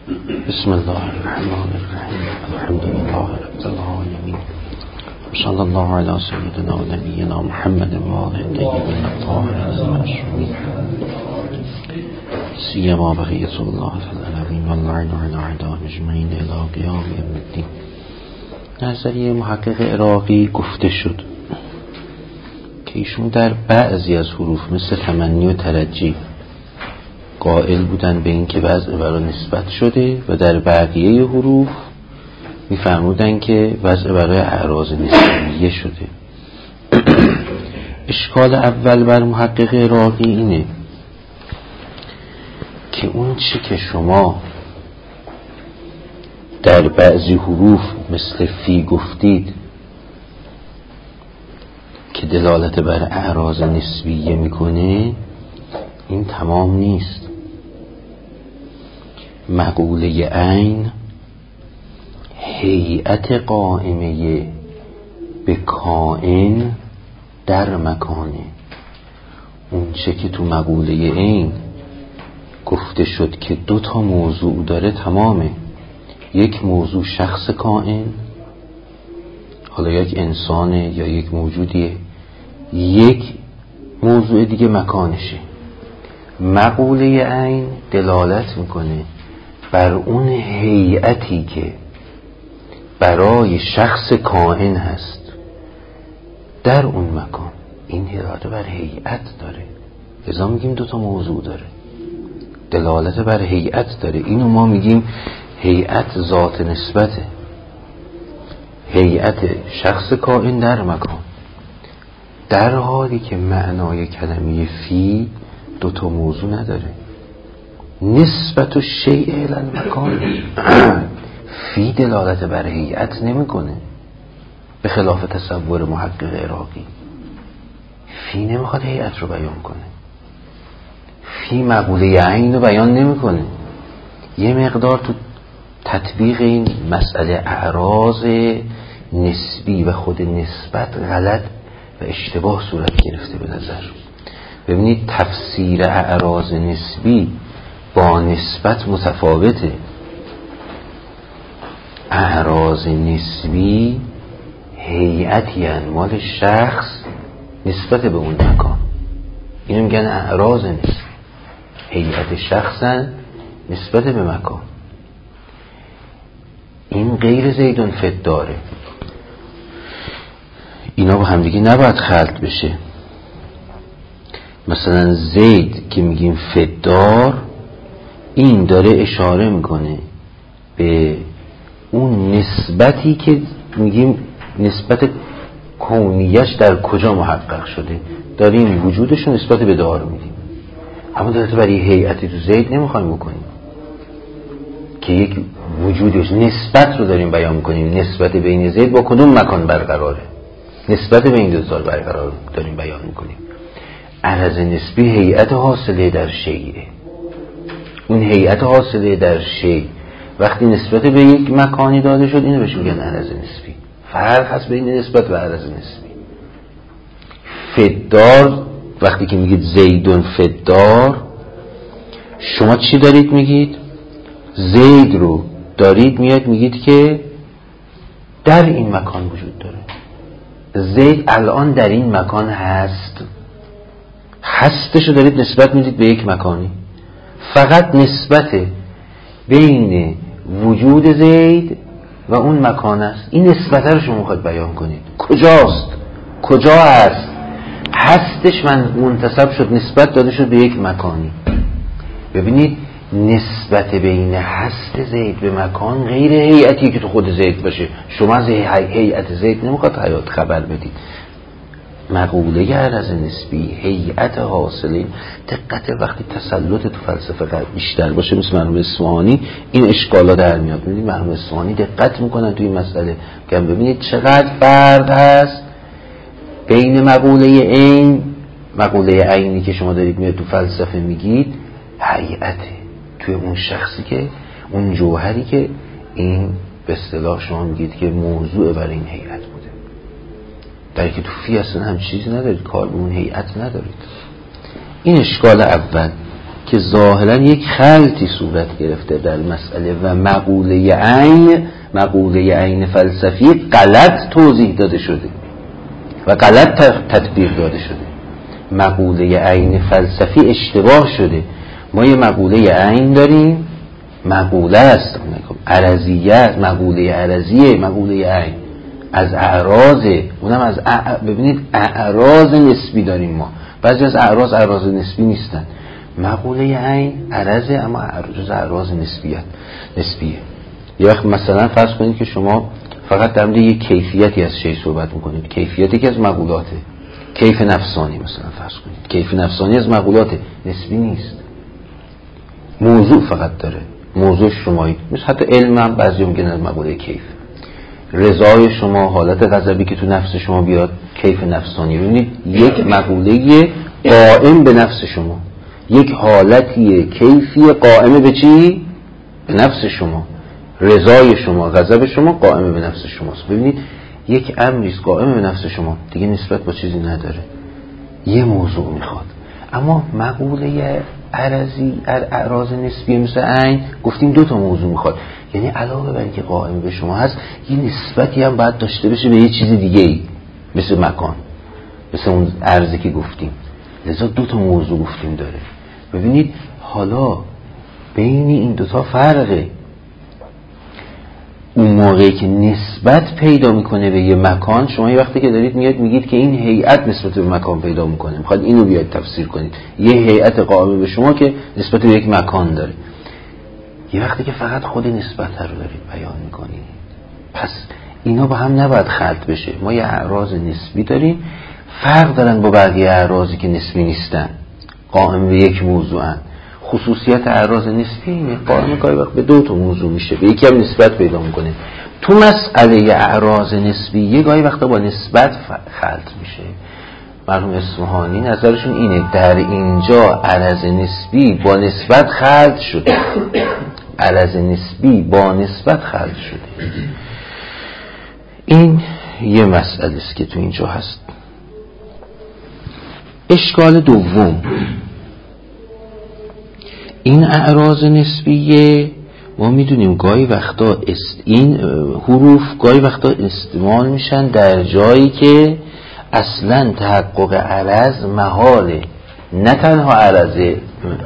بسم الله الرحمن الرحیم. الحمد لله رب العالمین. صلی الله علی سیدنا و نبینا محمد و آله الطیبین الطاهرین المعصومین سیما بقیة الله العظیم واللعن علی اعدائهم اجمعین الی قیام یوم الدین. نظریه محقق عراقی گفته شد که ایشون در بعضی از حروف مثل تمنی و ترجی قائل بودن به این که وضع برای نسبت شده و در بقیه حروف میفرمودن که وضع برای اعراض نسبیه شده. اشکال اول بر محقق عراقی اینه که اون چی که شما در بعضی حروف مثل فی گفتید که دلالت بر اعراض نسبیه میکنه، این تمام نیست. مقوله عین هیئت قائمه به کائن در مکانه. اون چه که تو مقوله عین گفته شد که 2 تا موضوع داره تمامه. یک موضوع شخص کائن، حالا یک انسانه یا یک موجودیه، یک موضوع دیگه مکانشه. مقوله عین دلالت میکنه بر اون هیئتی که برای شخص کائن هست در اون مکان. این دلالت بر هیئت داره، لذا میگیم 2 تا موضوع داره، دلالت بر هیئت داره. اینو ما میگیم هیئت ذات نسبته، هیئت شخص کائن در مکان، در حالی که معنای کلمه فی 2 تا موضوع نداره. نسبت و شیء الی المکان فی دلالت بر هیئت نمیکنه، به خلاف تصور محقق عراقی. فی نمیخواد هیئت رو بیان کنه، فی مقوله عین رو بیان نمیکنه. یه مقدار تو تطبیق این مسئله اعراض نسبی و خود نسبت غلط و اشتباه صورت گرفته به نظر. ببینید تفسیر اعراض نسبی با نسبت متفاوته. اعراض نسبی هیئتی هن مال شخص نسبت به اون مکان، اینو میگن اعراض نسبی. هیئت شخصن نسبت به مکان. این غیر زیدون فداره. اینا با همدیگه نباید خلط بشه. مثلا زید که میگیم فدار، این داره اشاره میکنه به اون نسبتی که میگیم نسبت کونیش در کجا محقق شده، داریم وجودش رو نسبت به دار میدیم. اما دلالت بر یه هیئتی تو زید نمیخوایم بکنیم که یک وجودش نسبت رو داریم بیان میکنیم. نسبت بین زید با کدوم مکان برقراره، نسبت به این 2 تا برقرار داریم بیان میکنیم. عرض نسبی هیئت حاصله در شیء. اون هیئت حاصله در شیء وقتی نسبت به یک مکانی داده شد، اینو بهش میگن عرض نسبی. فرق هست بین نسبت و عرض نسبی. فدار وقتی که میگید زیدون فدار، شما چی دارید میگید؟ زید رو دارید میاد میگید که در این مکان وجود داره. زید الان در این مکان هست، هستشو دارید نسبت میدید به یک مکانی. فقط نسبت بین وجود زید و اون مکان است. این نسبت رو شما میخواید بیان کنید. کجاست؟ کجا هست؟ هستش من منتسب شد، نسبت داده شد به یک مکانی. ببینید نسبت بین هست زید به مکان غیر هیئتی که تو خود زید باشه. شما از هیئت زید نمیخواد حیات خبر بدید. مقوله عرض نسبی هیئت حاصله. دقت وقتی تسلط تو فلسفه بیشتر باشه مثل مرحوم اصفهانی، این اشکالا در میاد. ببینید مرحوم اصفهانی دقت میکنن توی این مسئله که ببینید چقدر فرق هست بین مقوله عین، مقوله عینی که شما دارید میاد تو فلسفه میگید هیئته توی اون شخصی که اون جوهری که این به اصطلاح شما میگید که موضوع برای این هیئت بوده، در که تو فی اصلا هم چیزی ندارید، کار به اون هیئت ندارید. این اشکال اول. که ظاهرا یک خلطی صورت گرفته در مسئله و مقوله عین فلسفی غلط توضیح داده شده و غلط تطبیق داده شده. مقوله عین فلسفی اشتباه شده. ما یه مقوله عین داریم، مقوله است، عرضیه است، مقوله عرضیه، مقوله عین از اعراضه، اونم از ببینید اعراض نسبی داریم ما. بعضی از اعراض نسبی نیستن. مقوله عین عرضه اما جز اعراض نسبیه. یه وقت مثلا فرض کنید که شما فقط در مورد یک کیفیتی از شی صحبت میکنید، کیفیتی که از مقولاته، کیف نفسانی مثلا فرض کنید، کیف نفسانی از مقولات نسبی نیست، موضوع فقط داره، موضوع شمایی. مثل حتی علم هم بعضی میگن از مقوله کیف. رضای شما، حالت غضبی که تو نفس شما بیاد، کیف نفسانی. ببینید یک مقوله قائم به نفس شما، یک حالتیه کیفی قائم به چی؟ به نفس شما. رضای شما، غضب شما قائم به نفس شماست. ببینید یک امریست قائم به نفس شما، دیگه نسبت با چیزی نداره، یه موضوع میخواد. اما مقوله عرضی اعراض نسبی مثل عین گفتیم 2 تا موضوع میخواد، یعنی علاوه بر اینکه قائم به شما هست یه نسبتی هم باید داشته بشه به یه چیز دیگه ای، مثل مکان، مثل اون عرضی که گفتیم. لذا 2 تا موضوع گفتیم داره. ببینید حالا بین این 2 تا فرقه. اون موقعی که نسبت پیدا میکنه به یه مکان، شما یه وقتی که دارید میگید که این هیئت نسبت به مکان پیدا میکنه، میخواد اینو بیاید تفسیر کنید، یه هیئت قائم به شما که نسبت به یک مکان داره. یه وقتی که فقط خود نسبت رو دارید بیان میکنید، پس اینا با هم نباید خلط بشه. ما یه اعراض نسبی داریم، فرق دارن با بقیه اعراضی که نسبی نیستن، قائم به یک موضوعن. خصوصیت اعراض نسبی اینه، قائم گاهی وقت به 2 تا موضوع میشه، به یکی هم نسبت پیدا میکنه. تو مسئله اعراض نسبی یه گاهی وقتا با نسبت خلط میشه. مرحوم اصفهانی نظرشون اینه، در اینجا عرض نسبی با نسبت خلط شده، عرض نسبی با نسبت خلط شده. این یه مسئله است که تو اینجا هست. اشکال دوم، این اعراض نسبیه ما میدونیم گاهی وقتا این حروف گاهی وقتا استعمال میشن در جایی که اصلا تحقق عرض محاله، نه تنها عرضه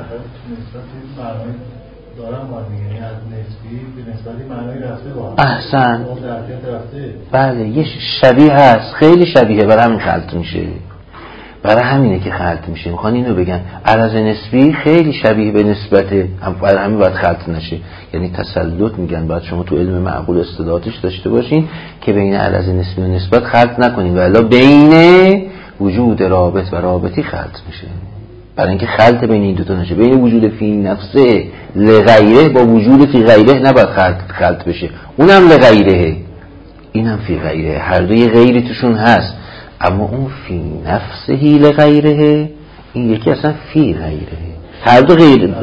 احسن، بله یه شبیه هست، خیلی شبیه، برای همین خلط میشه، برای همینه که خلط میشه. میخوان اینو بگن عرض نسبی خیلی شبیه به نسبته، برای همین باید خلط نشه. یعنی تسلط میگن باید شما تو علم معقول استدادش داشته باشین که بین عرض نسبی و نسبت خلط نکنین، ولی بین وجود رابط و رابطی خلط میشه. برای اینکه خلط بین این 2 تا نشه، بین وجود فی نفسه لغیره با وجود فی غیره نباید خلط بشه. اونم لغیره، اینم فی غیره، هر دوی غیری توشون هست، اما اون فی نفسهی لغیره، این یکی اصلا فی غیره، هر دو غیر.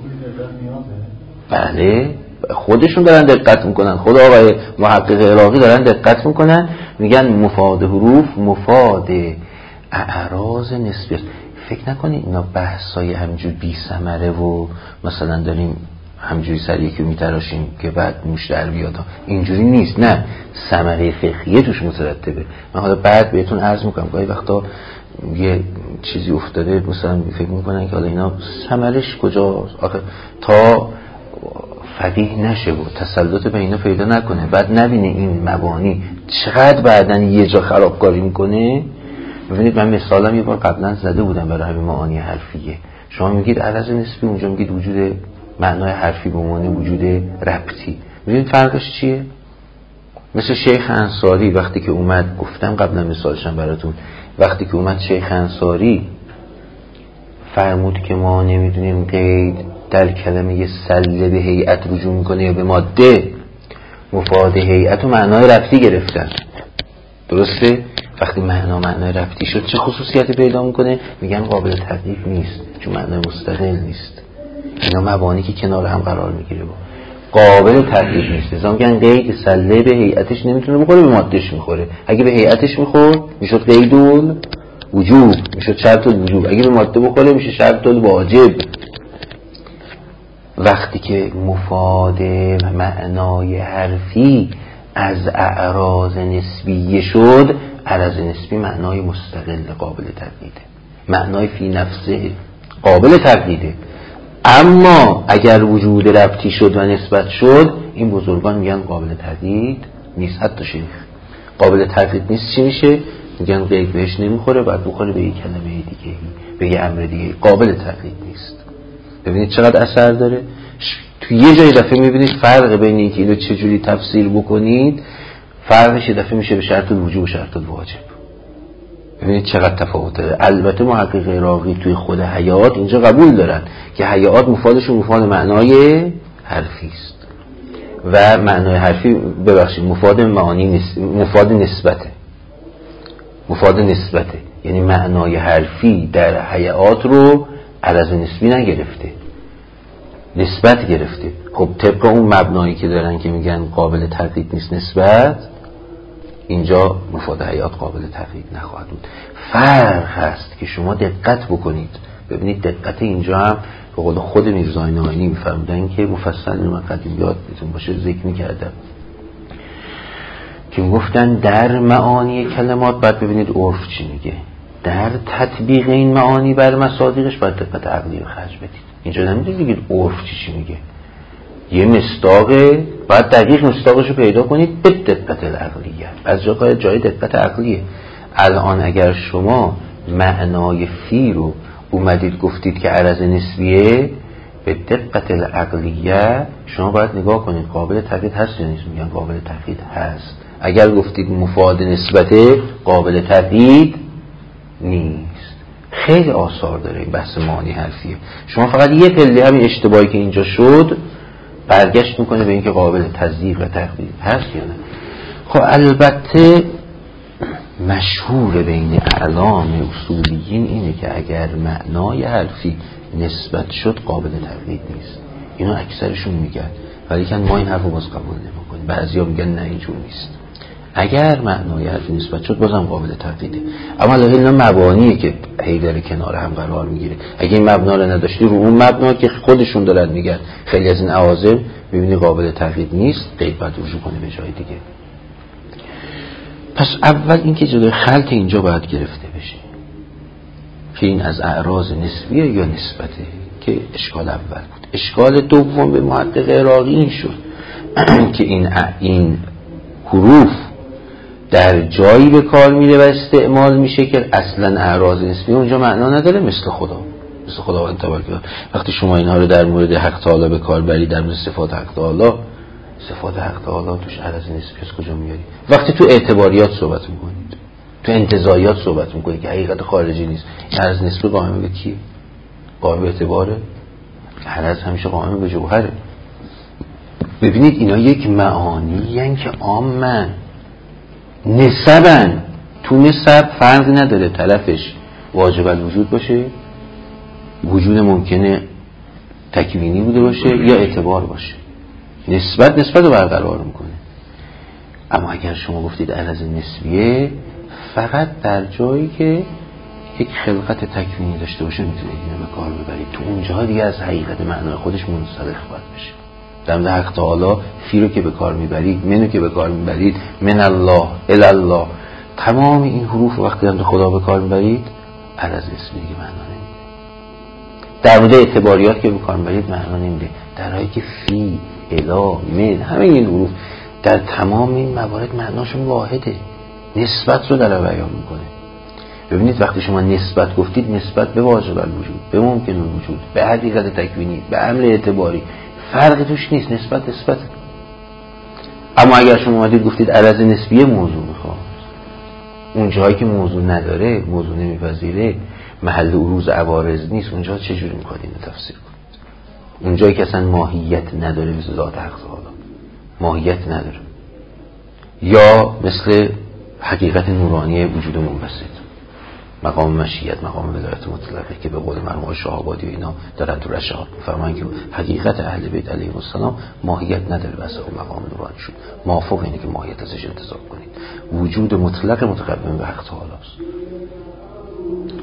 بله خودشون دارن دقت میکنن، خود آقای محقق عراقی دارن دقت میکنن، میگن مفاد حروف مفاد اعراض نسبی. فکر نکنید اینا بحثای همجور بی ثمره و مثلا داریم همجوری سر یکی میتراشیم که بعد موش در بیاد، اینجوری نیست، نه، ثمره فقهیه توش مترتبه. من حالا بعد بهتون عرض میکنم گاهی وقتا یه چیزی افتاده مثلا فکر میکنن که حالا اینا ثمرش کجاست، آخه تا فقیه نشه و تسلط به اینا پیدا نکنه، بعد نبینه این مبانی چقدر بعدن یه جا خرابکاری میکنه. ببینید من مثالم یه بار قبلا زده بودم برای همین معانی حرفیه. شما میگید عرض نسبی، اونجا میگید وجود معنای حرفی به معنی وجود ربطی. میدونید فرقش چیه؟ مثل شیخ انصاری وقتی که اومد، گفتم قبلا مثالشم براتون، وقتی که اومد شیخ انصاری فرمود که ما نمیدونیم قید در کلمه سله به هیئت رجوع میکنه یا به ماده، مفاد هیئت و معنای ربطی گرفتن، درسته؟ وقتی معنای ربطی شد چه خصوصیتی پیدا میکنه؟ میگن قابل تغییر نیست، چون معنای مستقل نیست. اینا مبانی که کنار هم قرار میگیره با قابل تغییر نیست. لذا میگن قید سله به هیئتش نمیتونه بخوره، به مادهش میخوره. اگه به هیئتش میخورد میشد قیدول وجوب، میشد شرط الوجوب. اگه به ماده بخوره میشه شرط الواجب. وقتی که مفاد معنای حرفی از اعراض نسبیه شد، عرض نسبی معنای مستقل قابل تقلیده، معنای فی نفسه قابل تقلیده. اما اگر وجود ربطی شد و نسبت شد، این بزرگان میگن قابل تقلید نیست. حتی شیخ قابل تقلید نیست چی میشه؟ میگن غیر بهش نمیخوره، بعد بخوره به یک کلمه دیگه، به یک امر دیگه، قابل تقلید نیست. ببینید چقدر اثر داره. تو یه جای دفعه میبینید فرق بین اینکه اینو چجوری تفسیر بکنید، فرقش یه دفعه میشه به شرط الوجوب و شرط الواجب. ببینید چقدر تفاوت داره. البته محقق عراقی توی خود حیات اینجا قبول دارن که حیات مفادشون مفاد معنای حرفی است و معنای حرفی مفاد معانی نیست، مفاد نسبته. مفاد نسبته یعنی معنای حرفی در حیات رو عرض نسبی نگرفته، نسبت گرفته. خب طبق اون مبنایی که دارن که میگن قابل تقلید نیست نسبت، اینجا مفاد حیات قابل تقلید نخواهد بود. فرق هست که شما دقت بکنید. ببینید دقت اینجا هم به قول خود میرزا نائینی میفرمودن که مفصل من قدیمیات میتون باشه ذکر میکردم که گفتن در معانی کلمات باید ببینید عرف چی میگه، در تطبیق این معانی بر مصادیقش باید دقت عقلی رو خرج بدید. اینجا نمیدونید بگید عرف چی میگه، یه مصداقه باید دقیق مصداقش رو پیدا کنید به دقت العقلیه. از جای دقت عقلیه. الان اگر شما معنای فی رو اومدید گفتید که عرض نسبیه، به دقت العقلیه شما باید نگاه کنید قابل تقلید هست یا نیست. میگن قابل تقلید هست. اگر گفتید مفاد نسبته، قابل تقلید نیست. خیلی آثار داره این بحث معانی حرفیه. شما فقط یه پله همین اشتباهی که اینجا شد برگشت میکنه به اینکه قابل تصدیق و تقلید هست یا نه. خب البته مشهور بین اعلام اصولیین اینه که اگر معنای حرفی نسبت شد قابل تقلید نیست. اینو اکثرشون میگن، ولی که ما این حرفو باز قبول نمیکنیم. بعضیا میگن نه اینجور نیست. اگر معنای حرفی نسبت شد بازم قابل تقلیده. اما اینا مبانیه که هی داره کنار هم قرار میگیره. اگه این مبنا رو نداشتی رو اون مبنا که خودشون دارن میگن خیلی از این عوازم میبینی قابل تقلید نیست، غیر باید رجوع کنه به جای دیگه. پس اول اینکه جلوی خلط اینجا باید گرفته بشه که این از اعراض نسبیه یا نسبته، که اشکال اول بود. اشکال دوم به محقق عراقی این شد که این حروف در جایی به کار میره و استعمال میشه که اصلا اعراض نسبی اونجا معنا نداره، مثل خداوند تبارک و تعالی. وقتی شما اینها رو در مورد حق تعالی به کار بری، در مورد صفات حق تعالی، صفات حق تعالی توش عرض نسبی از کجا میاری؟ وقتی تو اعتباریات صحبت میکنید، تو انتزاعیات صحبت میکنید که حقیقت خارجی نیست، این عرض نسبی قائم به کیه؟ قائم به اعتباره؟ عرض همیشه قائم به جوهره. ببینید اینا یک معانی هستند که عامن نسبن. تو نسب فرق نداره طرفش واجب الوجود باشه، وجود ممکنه تکوینی بوده باشه یا اعتبار باشه، نسبت رو برقرار میکنه. اما اگر شما گفتید عرض نسبیه، فقط در جایی که یک خلقت تکوینی داشته باشه میتونید اینو به کار ببرید. تو اونجا دیگه از حقیقت معنای خودش منسلخ باید بشه. در مورد حق تعالی فی رو که به کار میبرید، منو که به کار میبرید، من الله الی الله، تمام این حروف وقتی هم خدا به کار میبرید عرض نسبی دیگه معنا نمیده. در مورد اعتباریات که به کار میبرید معنا نمیده. در حالی که فی، الی، من، همه این حروف در تمام این موارد معناشون واحده، نسبت رو در بیان میکنه. ببینید وقتی شما نسبت گفتید، نسبت به واجب الوجود، به ممکن الوجود، به حقیقت تکوینی، به امر اعتباری، فرق توش نیست، نسبت. اما اگر شما اومدید گفتید عرض نسبیه موضوع میخواد، اون جایی که موضوع نداره، موضوع نمیپذیره، محل عروض عوارض نیست، اونجا چجوری میخواد اینو تفسیر کنید؟ اون جایی که اصلا ماهیت نداره، مثل ذات حق تعالی ماهیت نداره، یا مثل حقیقت نورانی وجود منبسط، مقام مشیت، مقام ولایت مطلقه که به قول مرحوم شاه‌آبادی و اینا دارن تو رشاد می‌فرمایند که حقیقت اهل بیت علیهم السلام ماهیت نداره، بس اون مقام نورانی شد. موافق اینه که ماهیت ازش انتزاع کنید. وجود مطلق متقدم به حق تعالی است.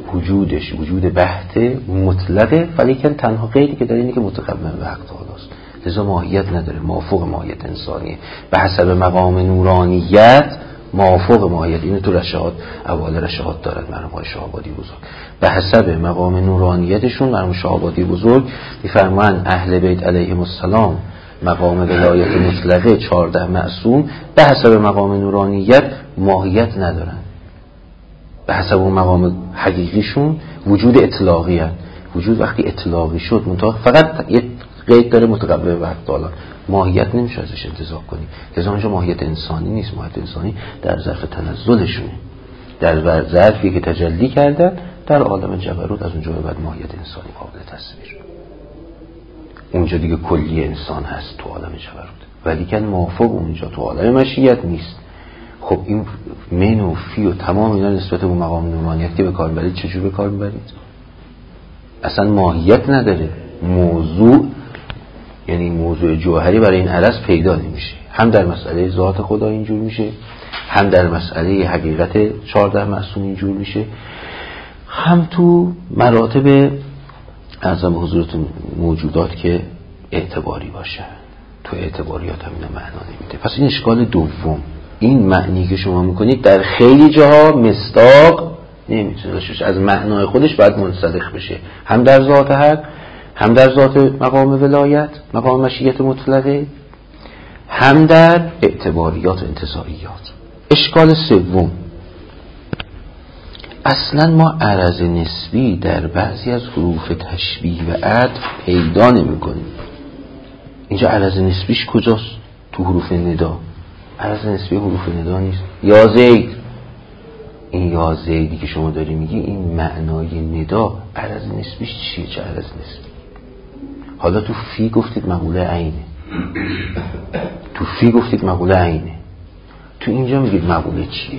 وجودش وجود بحت مطلقه، ولیکن تنها قیدی که داره اینه که متقبل به حق تعالی است، لذا ماهیت نداره، موافق ماهیت انسانیه به حسب مقام نورانیت، موافق ماهیت. اینو تو رشاهات اول رشاهات دارد مرحوم شهابادی بزرگ، به حسب مقام نورانیتشون مرحوم شهابادی بزرگ میفرمایند اهل بیت علیهم السلام مقام ولایت مطلقه 14 معصوم به حسب مقام نورانیت ماهیت ندارن، به حسب اون مقام حقیقیشون وجود اطلاقی هست. وجود وقتی اطلاقی شد منتها فقط یه قید داره متقبل به حق تعالی، ماهیت نمیشه ازش انتزاع کنی. لذا اونجا ماهیت انسانی نیست، ماهیت انسانی در ظرف تنزلشونه، در ظرفی که تجلی کردن در عالم جبروت، از اونجا به بعد ماهیت انسانی قابل تصویر. اونجا دیگه کلی انسان هست تو عالم جبروت، ولی که موافق اونجا تو عالم مشیت نیست. خب این من و فی و تمام اینا نسبت به مقام نورانیت که به کار میبرید چجور به کار میبرید؟ اصلا ماهیت نداره. موضوع یعنی موضوع جوهری برای این عرض پیدا نمیشه، هم در مسئله ذات خدا اینجور میشه، هم در مسئله حقیقت 14 معصوم اینجور میشه، هم تو مراتب اعظم حضورتون موجودات که اعتباری باشه. تو اعتباریات هم اینا معنا نمیده. پس این اشکال دوم، این معنی که شما میکنید در خیلی جاها مصداق نمیتونه از معنای خودش باید منسلخ بشه، هم در ذات حق، هم در ذات مقام ولایت مقام مشیت مطلقه، هم در اعتباریات و انتزاعیات. اشکال سوم، اصلا ما عرض نسبی در بعضی از حروف تشبیه و عطف پیدا نمی کنیم. اینجا عرض نسبیش کجاست؟ تو حروف ندا. عرض نسبی حروف ندا نیست. یا زید، این یا زیدی که شما داری میگی این معنای ندا، عرض نسبیش چیه؟ چه عرض نسبی؟ حالا تو فی گفتید مقوله عینه، تو فی گفتید مقوله عینه، تو اینجا میگید مقوله چیه؟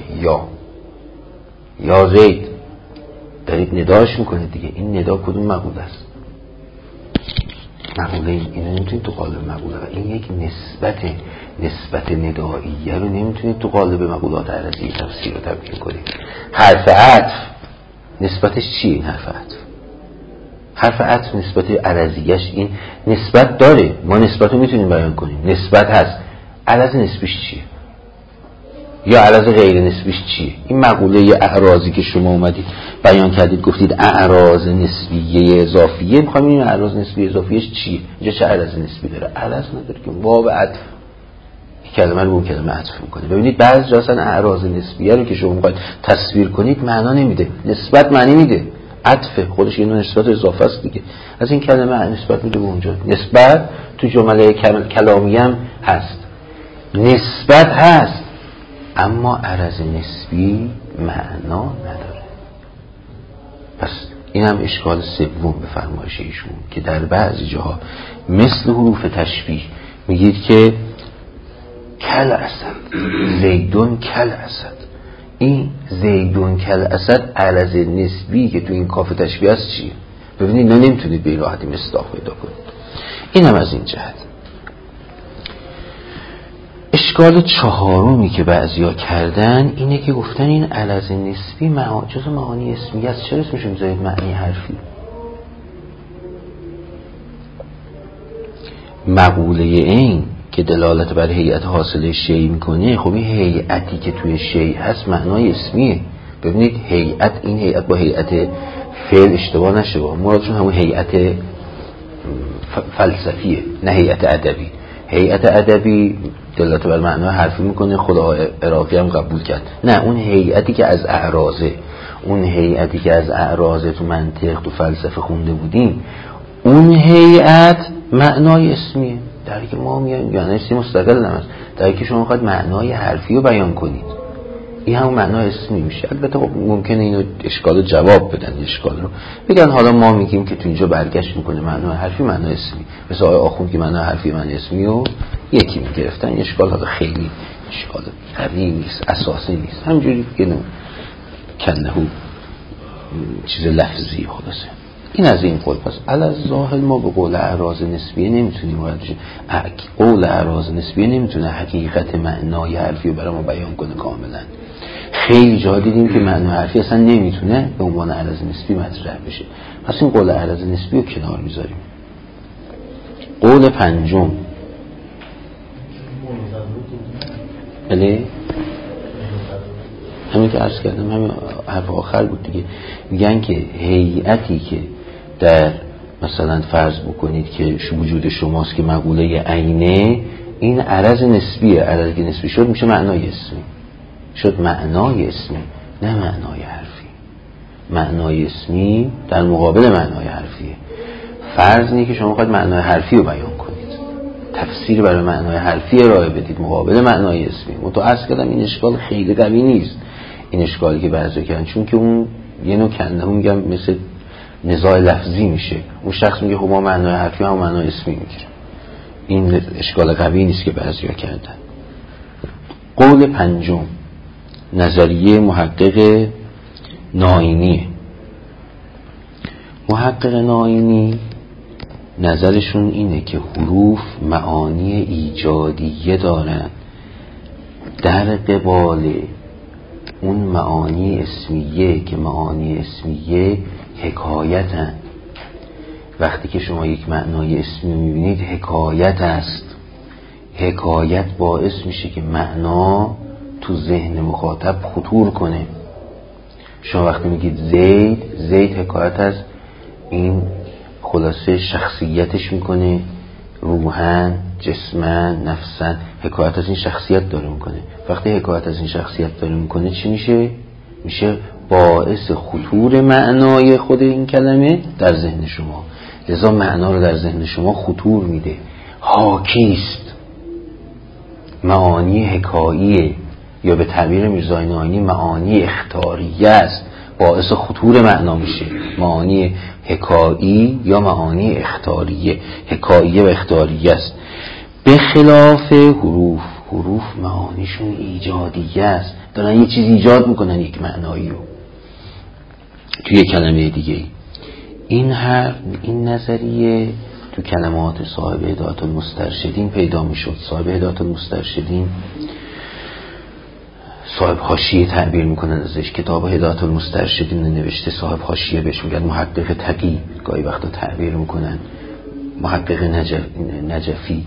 یا زید دارید نداش میکنید دیگه. این ندا کدوم مقوله است؟ مقوله اینو نمیتونید تو قالب مقوله، این یک نسبت نداییه رو نمیتونید تو قالب مقولات عرضی تفسیر رو تبیین کنید. حرف عطف نسبتش چیه؟ این حرف عطف نسبت عرضیش این نسبت داره، ما نسبت رو میتونیم بیان کنیم، نسبت هست، عرض نسبیش چیه؟ یا عرض غیر نسبیش چیه؟ این مقوله اعراضی که شما اومدید بیان کردید گفتید اعراض نسبیه اضافیه، میخوام این اعراض نسبیه اضافیش چیه؟ اینجا چه عرض نسبی داره؟ عرض نداره که واو عطف کلمه رو اون کلمه عطف میکنه. ببینید بعضی جا اصلا اعراض نسبیه رو که شما میخواید تصویر کنید معنا نمیده، نسبت معنی میده، عطف خودش یه نوع نسبت اضافه است دیگه، از این کلمه نسبت میده به اونجا. نسبت تو جمله کلامی هم هست، نسبت هست، اما عرض نسبی معنا نداره. پس این هم اشکال سوم به فرمایش ایشون که در بعضی جاها مثل حروف تشبیه میگید که کل اسد، زیدون کل اسد، این زیدون کل اسد عرض نسبی که تو این کاف تشبیه است چیه؟ ببینید نه نمیتونید به این راحتی مصداق پیدا کنید. این هم از این جهت. اشکال چهارمی که بعضیا کردن اینه که گفتن این عرض نسبی جزء معانی اسمی است، چرا اسمش میذارید معنی حرفی؟ مقوله این که دلالت بر هیئت حاصله شیء میکنه، خب این هیئتی که توی شیء هست معنای اسمیه. ببینید هیئت، این هیئت با هیئت فعل اشتباه نشه، مرادشون همون هیئت فلسفیه نه هیئت ادبی. هیئت ادبی دلالت بر معنای حرفی میکنه، خدا عراقی هم قبول کرد. نه، اون هیئتی که از اعراضه، اون هیئتی که از اعراضه تو منطق تو فلسفه خونده بودیم، اون هیئت معنای اسمیه. در حالی که ما میایم یعنی اسم مستقل نمیست، در حالی که شما خواهد معنای حرفی رو بیان کنید، این همون معنای اسمی میشه. البته خب ممکنه اینو اشکال جواب بدن، اشکال رو بگن حالا ما میگیم که تو اینجا برگشت میکنه معنای حرفی معنای اسمی، مثل آقای آخوند که معنای حرفی معنای اسمی رو یکی میگرفتن. این اشکال ها خیلی اشکال قوی نیست، اساسی نیست، همجوری که کنهو چیز لفظی خلاصه. این از این قول. پس الظاهر ما به قول اعراض نسبیه نمیتونیم وارد بشیم. قول اعراض نسبیه نمیتونه حقیقت معنای حرفی رو برای ما بیان کنه کاملا. خیلی جا دیدیم که معنای حرفی اصلا نمیتونه به عنوان عرض نسبی مطرح بشه. پس این قول عرض نسبی رو کنار میذاریم. قول پنجم، بله همین که عرض کردم، همین حرف آخر بود دیگه. میگن که هیئتی که در مثلا فرض بکنید که وجود شماست که مقوله عینه، این عرض نسبیه. عرض که نسبی شد میشه معنای اسمی، شد معنای اسمی نه معنای حرفی. معنای اسمی در مقابل معنای حرفیه. فرض اینه که شما خواهید معنای حرفی رو بیان کنید، تفسیر برای معنای حرفی ارائه بدید مقابل معنای اسمی. من تو عرض کردم این اشکال خیلی قوی نیست، این اشکالی که بعضی کردن، چون که اون یه نوع کنده میگم مثل نزاع لفظی میشه. اون شخص میگه خب ما معنای حرفی هم معنای اسمی میگیریم. این اشکال قوی نیست که بعضی کردن. قول پنجم نظریه محقق ناینی. محقق ناینی نظرشون اینه که حروف معانی ایجادیه دارن در قبال اون معانی اسمیه که معانی اسمیه حکایتن. وقتی که شما یک معنای اسمی میبینید حکایت است. حکایت باعث میشه که معنا تو ذهن مخاطب خطور کنه. شما وقتی میگید زید حکایت از این خلاصه شخصیتش میکنه، روحن، جسمن، نفسن، حکایت از این شخصیت داره میکنه. وقتی حکایت از این شخصیت داره میکنه چی میشه؟ میشه باعث خطور معنای خود این کلمه در ذهن شما. لذا معنا رو در ذهن شما خطور میده. حاکیست، معانی حکاییه، یا به تعبیر میرزای ناینی معانی اختاریه است، باعث خطور معنا میشه. معانی حکایی یا معانی اختاریه، حکاییه و اختاریه است. به خلاف حروف معانیشون ایجادیه است، دارن یه چیز ایجاد میکنن، یک معنایی رو توی یک کلمه دیگه. این نظریه تو کلمات صاحب هدایت المسترشدین پیدا میشد. صاحب هدایت المسترشدین صاحب حاشیه تعبیر میکنن ازش، کتاب هدایت المسترشدین نوشته، صاحب حاشیه بهش میگن محقق تقی، گاهی وقتا تعبیر میکنن محقق نجفی،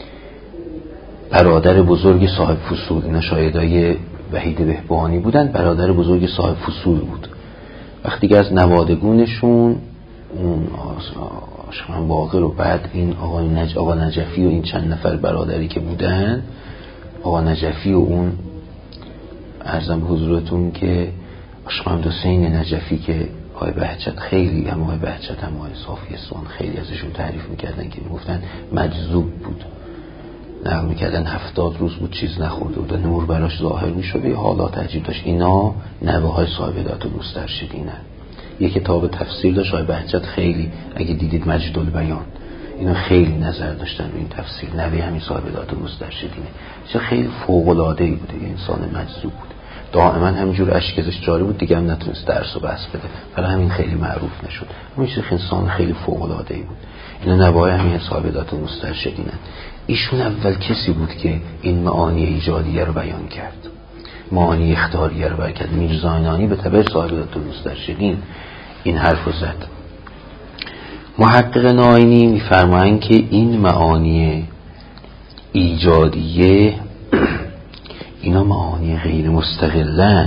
برادر بزرگ صاحب فصول. اینا شاهدای وحید بهبهانی بودن، برادر بزرگ صاحب فصول بود. وقتی که از نوادگونشون اون آشقان باقر و بعد این آقا نجفی و این چند نفر برادری که بودن، آقا نجفی و اون عرضم به حضورتون که آشقان حسین نجفی که آقای بهجت، خیلی هم آقای بهجت هم آقای صافی اسوان خیلی ازشون تعریف میکردن که میگفتن مجذوب بود، نقل میکردن 70 روز بود چیز نخورده بود، نور براش ظاهر میشده، یه حالات عجیب داشت. اینا نوه های صاحب هدایت المسترشدینن. یه کتاب تفسیر داشت آقای بهجت، خیلی اگه دیدید مجد البیان، اینا خیلی نظر داشتن به این تفسیر. نوه همین صاحب هدایت المسترشدینه، چه خیلی فوق العاده ای بوده، یه انسان مجذوب بود، دائما همینجور اشک ازش جاری بود، دیگه هم نتونست درس و بحث بده، برای همین خیلی معروف نشد. همین انسان خیلی فوق العاده ای بود. اینا نوای همین صاحب هدایت المسترشدینن. ایشون اول کسی بود که این معانی ایجادیه رو بیان کرد، معانی اختاریه رو بیان کرد. میرزا ناینی به تبع صاحب هدایت المسترشدین این حرف رو زد. محقق ناینی میفرمایند که این معانی ایجادیه اینا معانی غیر مستقلن،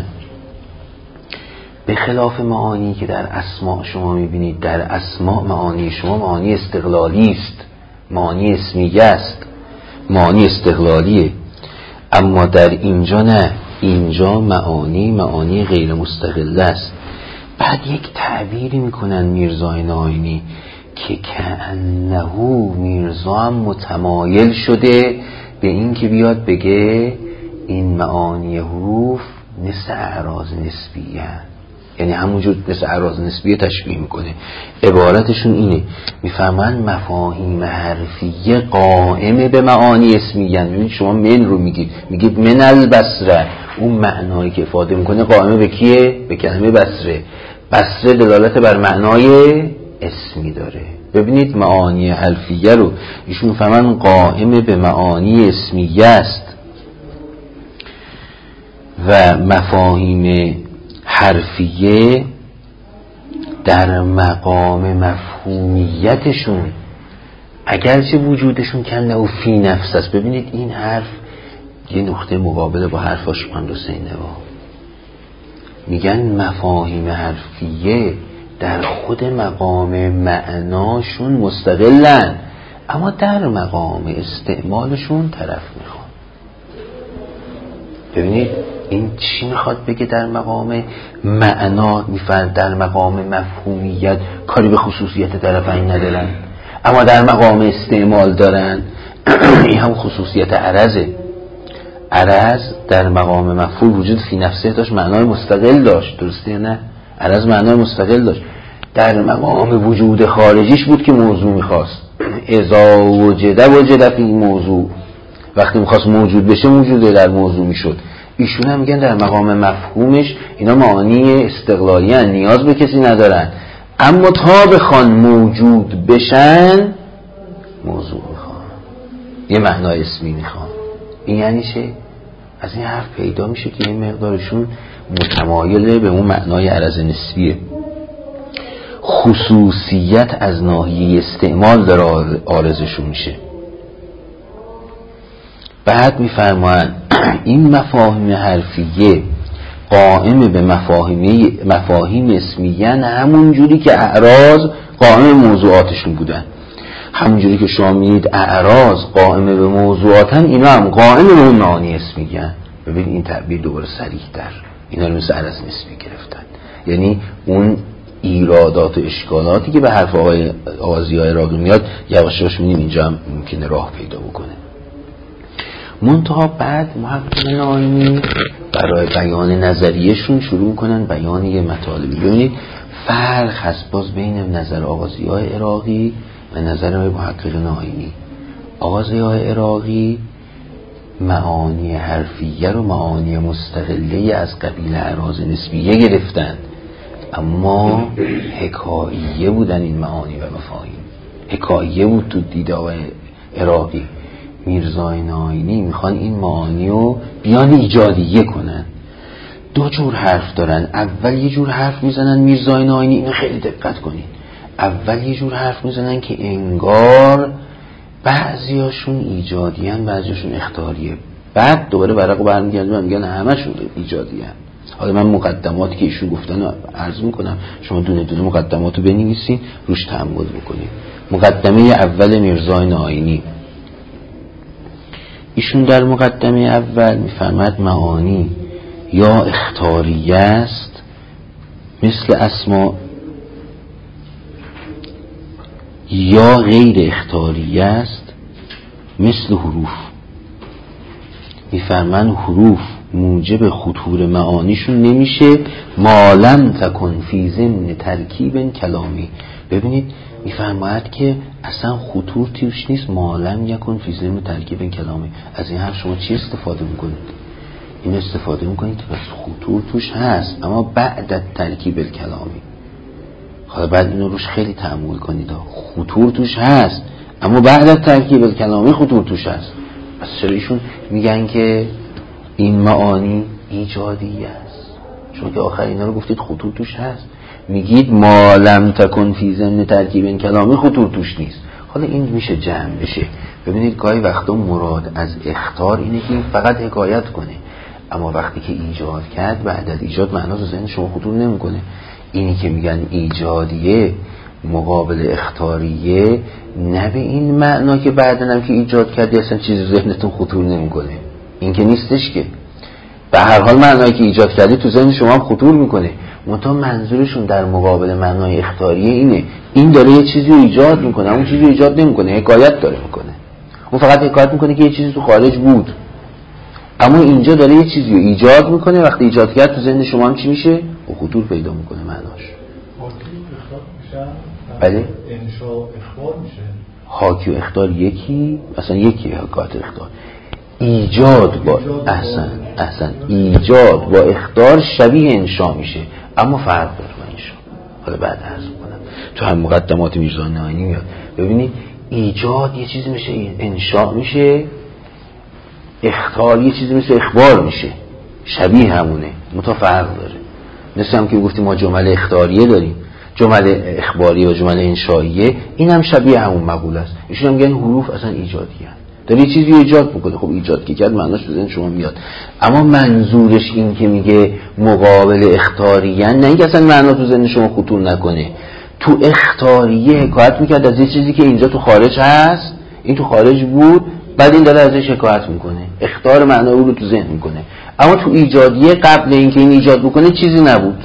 به خلاف معانی که در اسماء شما میبینید. در اسماء معانی شما معانی استقلالی است، معانی اسمیه است، معانی استقلالیه. اما در اینجا نه، اینجا معانی غیر مستقل است. بعد یک تعبیری میکنن میرزای ناینی که کأنه میرزا هم متمایل شده به این که بیاد بگه این معانی حروف مثل اعراض نسبیه، یعنی همونجور مثل اعراض نسبیه تشبیه میکنه. عبارتشون اینه، میفهمن مفاهیم حرفیه قائمه به معانی اسمیه. ببینید شما من رو میگید من البصره، اون معنایی که افاده میکنه قائمه به کیه؟ به کلمه بصره. بصره دلالت بر معنای اسمی داره. ببینید معانی حرفیه رو ایشون میفهمن قائمه به معانی اسمیه است. و مفاهیم حرفیه در مقام مفهومیتشون اگرچه وجودشون کنده و فی نفس است. ببینید این حرف یه نقطه مقابله با حرف آشقان حسین نوا. میگن مفاهیم حرفیه در خود مقام معناشون مستقلن، اما در مقام استعمالشون طرف میخوان. ببینید این چی میخواد بگه؟ در مقام معنا میفرد، در مقام مفهومیت کاری به خصوصیت طرفین ندارن، اما در مقام استعمال دارن. این هم خصوصیت عرضه. عرض در مقام مفعول وجود فی نفسه داشت، معنای مستقل داشت، درسته یا نه؟ عرض معنای مستقل داشت. در مقام وجود خارجیش بود که موضوع میخواست. اذا وجد فی موضوع، وقتی میخواست موجود بشه موجود در موضوع میشد. ایشون هم میگن در مقام مفهومش اینا معانی استقلالی هن، نیاز به کسی ندارن، اما تا بخوان موجود بشن موضوع میخوان، یه معنای اسمی میخوان. این یعنی چه؟ از این حرف پیدا میشه که این مقدارشون متمایله به اون معنای عرض نسبیه. خصوصیت از ناحیه استعمال داره عارضشون میشه. بعد میفرمایند این مفاهیم حرفیه قائم به مفاهیم اسمیه، همون جوری که اعراض قائم موضوعاتشون بودن. همون جوری که شما می‌بینید اعراض قائم به موضوعاتن، اینا هم قائم به اون معانی اسمیه. ببین این تعبیر دوباره صریح‌تر، اینا رو مثل عرض نسبی گرفتن. یعنی اون ایرادات و اشکالاتی که به حرف آقای ضیاء عراقی میاد یواش یواش می‌بینیم اینجا هم ممکنه راه پیدا بکنه. منتها بعد محقق ناینی برای بیان نظریهشون شروع میکنن بیان یه مطالبی. ببینید فرق هست باز بین نظر آقا ضیاء عراقی و نظر محقق ناینی. آقا ضیاء عراقی معانی حرفیه رو معانی مستقله از قبیل اعراض نسبیه گرفتن، اما حکاییه بودن این معانی و مفاهیم، حکاییه بود تو دید آقای عراقی. میرزای ناینی میخوان این معانی رو بیان ایجادیه کنن. دو جور حرف دارن. اول یه جور حرف میزنن میرزای ناینی، اینو خیلی دقت کنین، اول یه جور حرف میزنن که انگار بعضیاشون ایجادیان بعضیاشون اختیاریه، بعد دوباره ورقو برمیگردن میگن همشون ایجادیان. حالا من مقدماتی که ایشون گفتن رو عرض میکنم، شما دونه دونه مقدماتو بنویسین روش تأمل بکنید. مقدمه اول میرزای ناینی، ایشون در مقدمه اول میفرماد معانی یا اختیاریه است مثل اسما، یا غیر اختیاریه است مثل حروف. میفرمان حروف موجب خطور معانیشون نمیشه ما لم تکن فی ضمن ترکیب کلامی. ببینید میفرماید که اصلا خطور توش نیست ما لم یکن فی ضمن ترکیب کلامی. از این حرف شما چی استفاده میکنید؟ این استفاده میکنید که خطور توش هست اما بعد ترکیب کلامی. حالا بعد اینو روش خیلی تأمل کنید، خطور توش هست اما بعد ترکیب کلامی خطور توش هست. پس چرا ایشون میگن که این معانی ایجادیه است؟ چون که آخر اینا رو گفتید خطور توش هست، میگید ما لم تکن فی ضمن ترکیب کلامی خطور توش نیست. حالا این میشه جمع بشه. ببینید گاهی وقتا مراد از اخطار اینه که این فقط حکایت کنه، اما وقتی که ایجاد کرد بعد از ایجاد معنا تو ذهن شما خطور نمیکنه. اینی که میگن ایجادیه مقابل اختیاریه، نه به این معنا که بعدن هم که ایجاد کردی اصلا چیزی ذهنتون خطور نمیکنه، این که نیستش که. به هر حال معنایی که ایجاد کردی تو ذهن شما هم خطور میکنه، منتها منظورشون در مقابل معنای اختیاریه اینه این داره یه چیزی رو ایجاد میکنه، اون چیزی رو ایجاد نمیکنه، حکایت داره میکنه. اون فقط حکایت میکنه که یه چیزی تو خارج بود، اما اینجا داره یه چیزی رو ایجاد میکنه. وقتی ایجاد کرد تو ذهن شما هم چی میشه؟ خطور پیدا میکنه معناش. بله؟ انشاء اخبار میشه. حاکی و اخبار یکی، اصلا یکی حکایت اخبار. ایجاد با احسن ایجاد با اخبار شبیه انشاء میشه، اما فرق داره با انشاء. حالا بعد عرض میکنم تو هم مقدمات میرزا ناینی میاد. ببینید ایجاد یه چیزی میشه انشاء میشه، اخبار یه چیزی مثل اخبار میشه. شبیه همونه، فرق داره. مثل هم که گفتیم ما جمله اخباریه داریم، جمله اخباریه و جمله انشائیه، این هم شبیه همون مقوله است. ایشون هم میگن حروف اصلا ایجادیه، داره یه چیزی ایجاد میکنه. خب ایجاد که کرد معناش تو ذهن شما میاد، اما منظورش این که میگه مقابل اخطاریه، نه اینکه اصلا معنا تو ذهن شما خطور نکنه. تو اخطاریه حکایت میکرد از یه چیزی که اینجا تو خارج هست، این تو خارج بود، بعد این داره ازش حکایت میکنه، اخطار معنا رو تو ذهن میکنه. اما تو ایجادیه قبل اینکه این ایجاد بکنه چیزی نبود.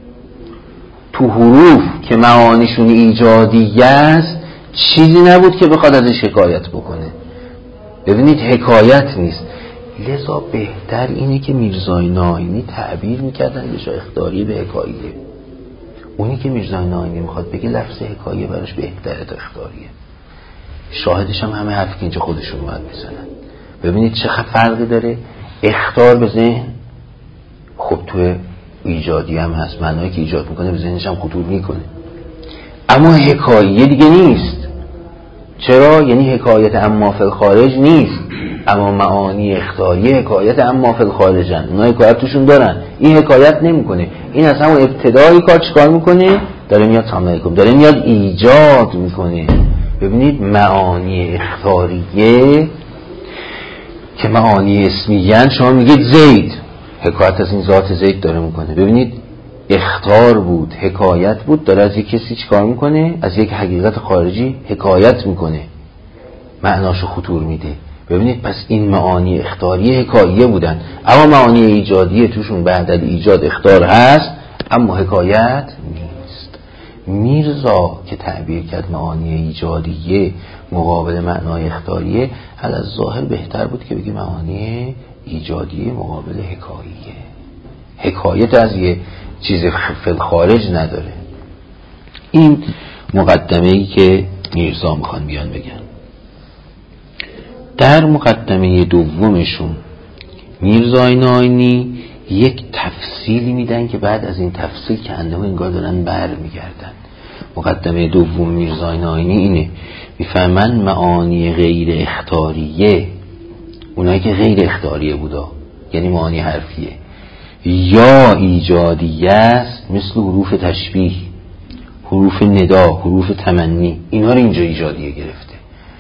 تو حروف که معانیشون ایجادیه است چیزی نبود که بخواد ازش حکایت بکنه. ببینید حکایت نیست. لذا بهتر اینه که میرزای ناینی تعبیر میکردن به جای اخطاریه به حکاییه. اونی که میرزای ناینی میخواد بگه لفظ حکاییه براش بهتره تا اخطاریه. شاهدش هم همه حرفی که اینجا خودشون باید بزنن. ببینید چه فرقی داره. اخطار به ذهن خب تو ایجادی هم هست، معنایی که ایجاد میکنه به ذهنش هم خطور میکنه، اما حکاییه دیگه نیست. چرا؟ یعنی حکایت اما فی الخارج نیست، اما معانی اخطاریه حکایت اما فی الخارجن، اونا حکایت توشون دارن، این حکایت نمیکنه. این از همون ابتدایی کار چیکار میکنه؟ داره میاد سامعیکم، داره میاد ایجاد میکنه. ببینید معانی اخطاریه که معانی اسمیه، شما میگید زید، حکایت از این ذات زید داره میکنه. ببینید اخطار بود، حکایت بود، داره از یک کسی چیکار میکنه؟ از یک حقیقت خارجی حکایت میکنه، معناشو خطور میده. ببینید پس این معانی اخطاریه حکاییه بودن، اما معانی ایجادیه توشون بعد از ایجاد اخطار هست اما حکایت نیست. میرزا که تعبیر کرد معانی ایجادیه مقابل معنای اخطاریه، از ظاهر بهتر بود که بگی معانی ایجادیه مقابل حکاییه. حکایت از یه چیز فی الخارج نداره. این مقدمه‌ای که میرزا میخوان بیان بگن. در مقدمه دومشون میرزای ناینی یک تفصیلی میدن که بعد از این تفصیل که انده انگار دارن بر میگردن. مقدمه دوم میرزای ناینی اینه، میفهمن معانی غیر اخطاریه، اونایی که غیر اخطاریه بودا یعنی معانی حرفیه یا ایجادیه است، مثل حروف تشبیه، حروف ندا، حروف تمنی، اینا رو اینجا ایجادیه گرفته.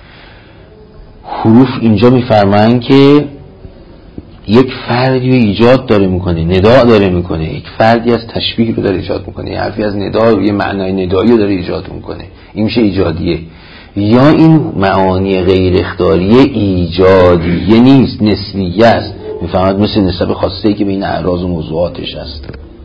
حروف اینجا میفرمایند که یک فردی رو ایجاد داره میکنه، ندا داره میکنه، یک فردی از تشبیه رو داره ایجاد میکنه، یه حرفی از ندا رو، یه معنای ندایی رو داره ایجاد میکنه، این میشه ایجادیه. یا این معانی غیر اخطاریه ایجادیه نیست، نسبیه است، میفهمد مثل نسب خاصه‌ای که بین اعراض و موضوعاتش هست.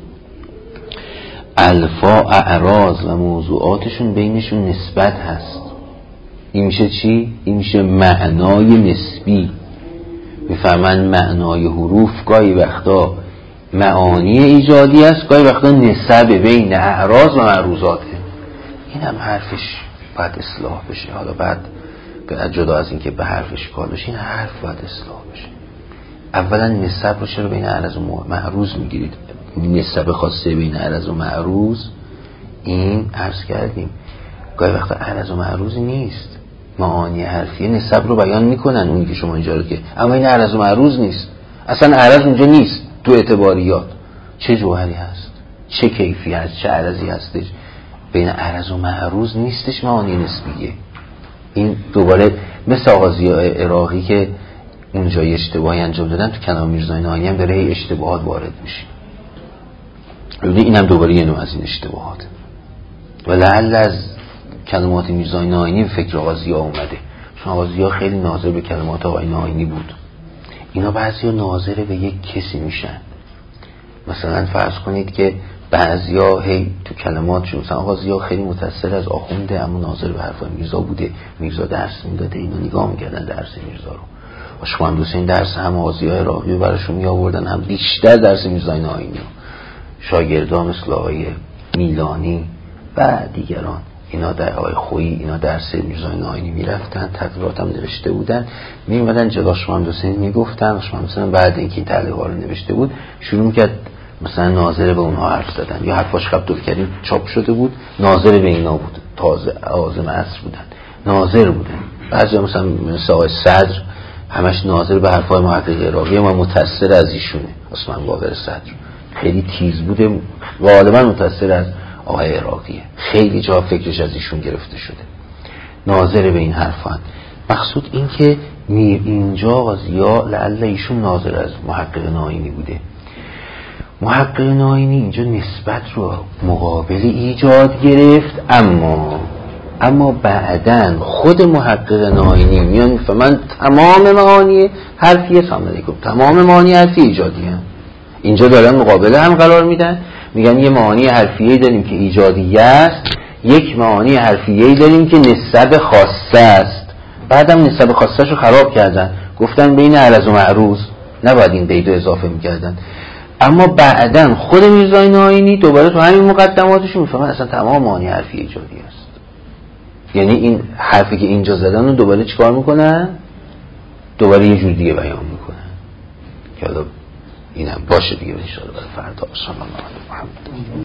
الفا اعراض و موضوعاتشون بینشون نسبت هست. این میشه چی؟ این میشه معنای نسبی. میفهمن معنای حروف گاهی وقتا معانی ایجادی است، گاهی وقتا نسب بین اعراض و معروضاته. این هم حرفش باید اصلاح بشه. حالا بعد جدا از این که به حرفش کار بشه، این حرف باید اصلاح بشه. اولا نسب رو چرا بین اعراض و معروض میگیرید؟ نسب خاصه بین اعراض و معروض، این عرض کردیم گاهی وقتا اعراض و معروض نیست، معانی حرفی نسب رو بیان میکنن اونی که شما اینجا رو که، اما این اعراض و معروض نیست، اصلا اعراض اونجا نیست. تو اعتباریات چه جوهری هست، چه کیفی هست، چه عرضی هستش، بین اعراض و معروض نیستش معانی نسبیه. این دوباره مثل آغازی عراقی که اونجا اشتباهی انجام دادن، تو کلام میرزای ناینی هم داره اشتباهات وارد میشه. این هم دوباره یه نوع از این اشتباهات و لعل از کلمات میرزای ناینی به فکر آغازی‌ها اومده، چون آغازی‌ها خیلی ناظر به کلمات آقای ناینی بود. اینا بعضیا ناظر به یک کسی میشن. مثلا فرض کنید که بعضیا هی تو کلماتشون، مثلا آغازی‌ها خیلی متأثر از آخونده اما ناظر به حرفای میرزا بوده، میرزا درس میداده، اینا نگاه میکردن درس میرزا رو. عاشقان حسین درس هم آغازی‌ها عراقی رو براشون میآوردن، هم بیشتر درس میرزای ناینی رو. شاگردان مثل آقای میلانی و دیگران، اینا در آقای خویی، اینا درس میرزای ناینی میرفتن، تقریرات هم نوشته بودن، میومدن جلوی عاشقان حسین میگفتن. عاشقان حسین بعد اینکه این تعلیق‌ها رو نوشته بود شروع میکرد مثلا ناظر به اونها حرف زدن، یا حرفاش خب دکتری چاپ شده بود، ناظر به اینا بود، تازه عازم عصر بودن، ناظر بودن. بعضی مثلا آقای صدر همش ناظر به حرفای محقق عراقی. من متأثر از ایشونه عثمان باقر صدر، خیلی تیز بوده، غالبا متأثر از آقای عراقیه، خیلی جا فکرش از ایشون گرفته شده، ناظر به این حرفان. مقصود این که اینجا یا لعل ایشون ناظر از محقق ناینی بوده. محقق ناینی اینجا نسبت رو مقابل ایجاد گرفت، اما بعدن خود محقق ناینی میان میفهمن تمام معانی حرفیه، سلام علیکم، تمام معانی حرفی ایجادی هم. اینجا دارن مقابله هم قرار میدن، میگن یه معانی حرفیه‌ای داریم که ایجادیه است، یک معانی حرفیه‌ای داریم که نسب خاصه است. بعدم نسب خاصه رو خراب کردن، گفتن بین عرض و معروض، نباید این قیدو اضافه میکردن. اما بعدن خود میرزای ناینی دوباره تو همین مقدماتش میفهمن اصلا تمام معانی حرفی ایجادی است. یعنی این حرفی که اینجا زدن رو دوباره چیکار میکنن؟ دوباره یه جور دیگه بیان میکنن که حالا اینم باشه دیگه ان شاءالله برای فردا. صلی الله علیه و محمد.